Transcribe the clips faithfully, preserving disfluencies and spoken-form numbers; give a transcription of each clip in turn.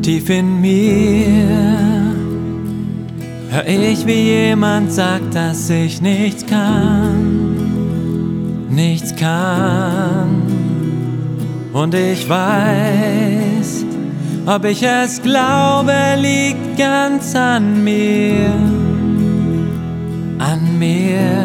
Tief in mir hör ich, wie jemand sagt, dass ich nichts kann, nichts kann. Und ich weiß, ob ich es glaube, liegt ganz an mir, an mir.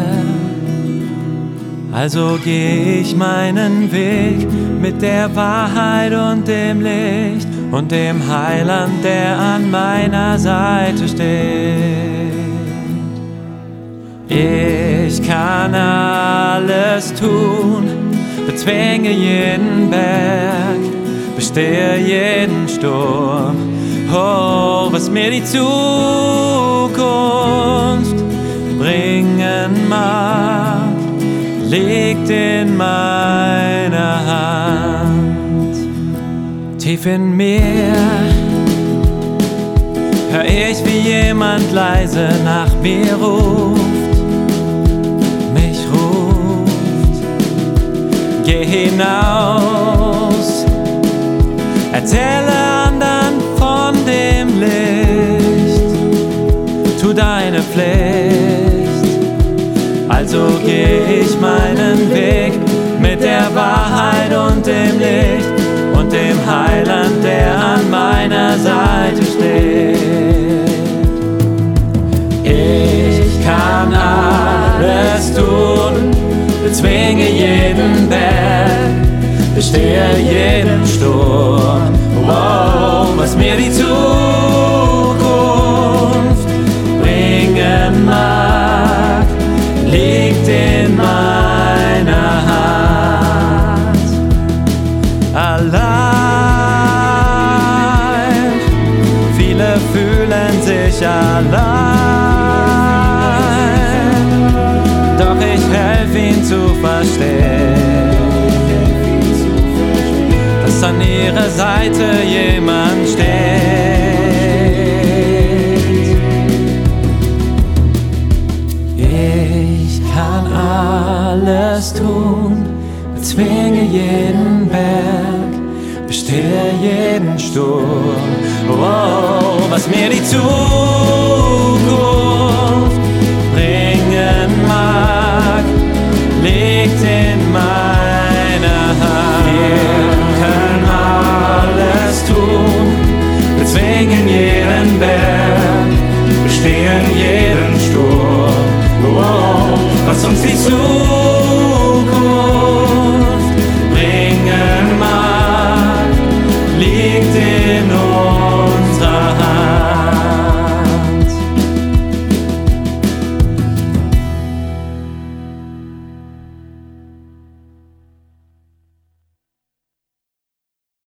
Also geh ich meinen Weg mit der Wahrheit und dem Licht und dem Heiland, der an meiner Seite steht. Ich kann alles tun, bezwinge jeden Berg, bestehe jeden Sturm. Oh, was mir die Zukunft bringen mag, liegt in meiner Hand. Tief in mir hör ich, wie jemand leise nach mir ruft, mich ruft. Geh hinaus, erzähle anderen von dem Licht, tu deine Pflicht. Also geh ich meinen Weg mit der Wahrheit und dem Licht und dem Heiland, der an meiner Seite steht. Ich kann alles tun, bezwinge jeden Berg, bestehe jeden Sturm. Wow, was mir die Zukunft bringen mag, liegt in meiner Hand. Allein, viele fühlen sich allein, doch ich helfe ihn zu verstehen, dass an ihrer Seite jemand steht. Ich kann alles tun, bezwinge jeden Berg, bestehe jeden Sturm. Oh, was mir die Zukunft bringen mag, liegt in meiner Hand. Wir können alles tun, bezwingen jeden Berg, bestehen jeden Sturm. Oh, was uns die Zukunft